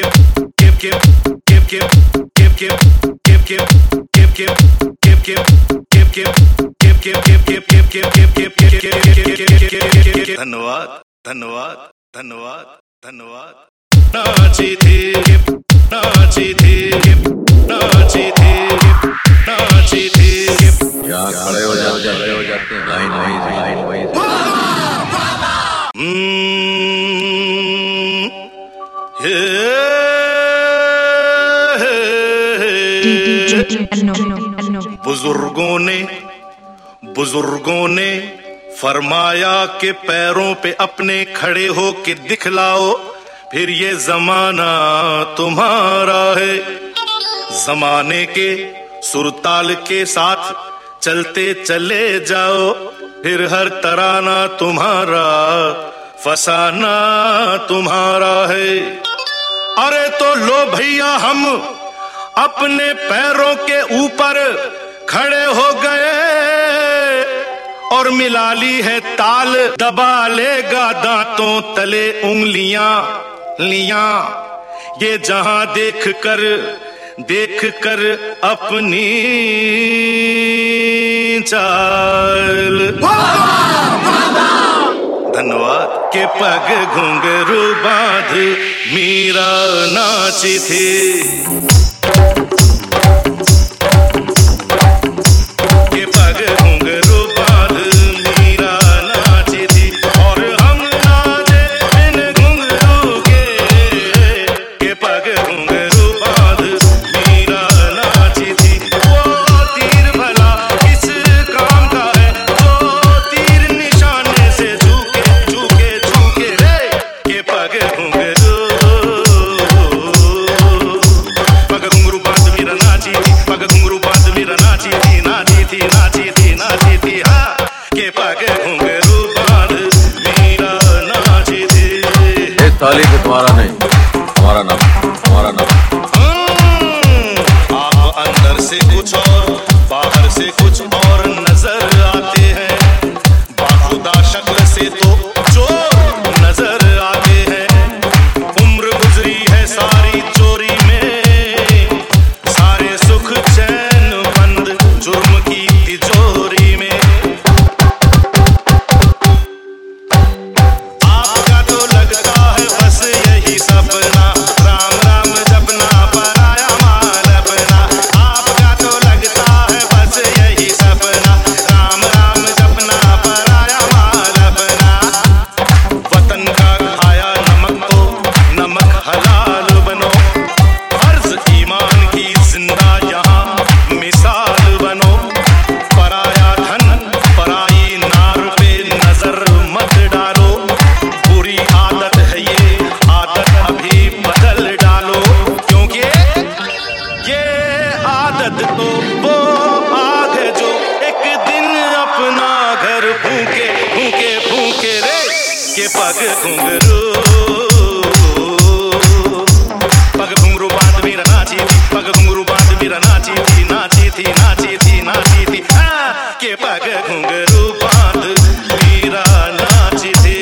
धन्यवाद धन्यवाद धन्यवाद धन्यवाद। नाची थी नाची थी नाची थी नाची थी। यहाँ खड़े हो जाते हैं लाइन वाइज। बुजुर्गों ने फरमाया कि पैरों पे अपने खड़े हो के दिखलाओ, फिर ये जमाना तुम्हारा है। जमाने के सुरताल के साथ चलते चले जाओ, फिर हर तराना तुम्हारा, फसाना तुम्हारा है। अरे तो लो भैया हम अपने पैरों के ऊपर खड़े हो गए और मिला ली है ताल, दबा लेगा दांतों तले उंगलियां लिया। ये जहां देख कर अपनी चाल। धन्यवाद। के पग घुंघरू बांध मीरा नाची थी। ताली पे तुम्हारा नहीं, हमारा नाम, हमारा नाम। आप अंदर से कुछ और बाहर से कुछ और नजर आते हैं, बाखुदा शक्ल से तो चोर नजर आते हैं। उम्र गुजरी है सारी चोरी में, सारे सुख चैन बंद जुर्म की तिजोरी में। आपका तो लगता है बस यही सपना, राम राम जपना पराया माल अपना। आपका तो लगता है बस यही सपना, राम राम जपना पराया माल अपना। वतन का खाया नमक तो नमक हलाल बनो, फर्ज ईमान की जिंदा यहाँ मिसाल बनो। पराया धन पराई नार पे नजर मत डालो, बुरी आदत है ये आदत अभी बदल डालो। क्योंकि ये आदत तो वो आग है जो एक दिन अपना घर फूके फूके फूके रे। के पग घुंघरू बांध मेरा नाची थी, पग घुंघरू बांध मेरा नाची थी नाची थी नाची थी नाची थी। हाँ के पग घुंघरू बांध मेरा नाची थी।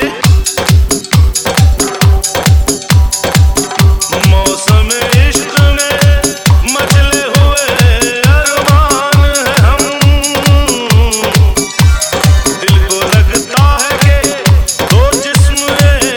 मौसम इश्क में मचले हुए अरमान है हम, दिल को लगता है कि दो जिस्म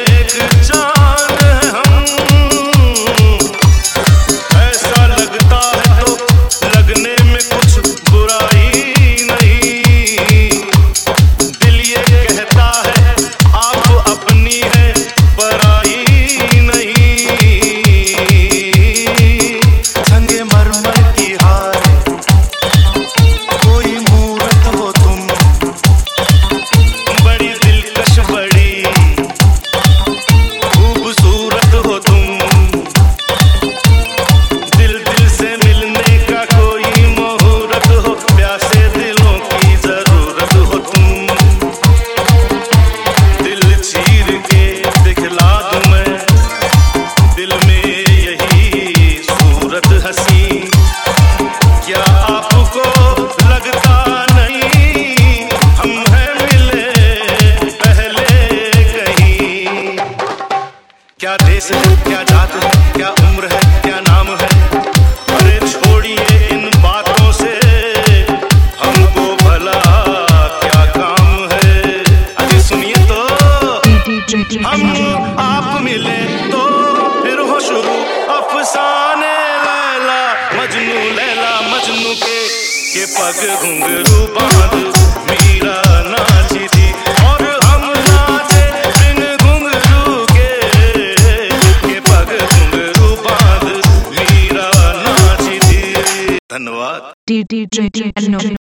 क्या देश है, क्या जात है, क्या उम्र है, क्या नाम है, अरे छोड़िए इन बातों से, हमको भला क्या काम है। अभी सुनिए तो, हम आप मिले तो फिर हो शुरू अफसाने लैला मजनू के पग घुंघरू बांध मीरा नाची थी और हम नाचे बिन घुंघरू के पग घुंघरू बांध मीरा नाची थी। धन्यवाद।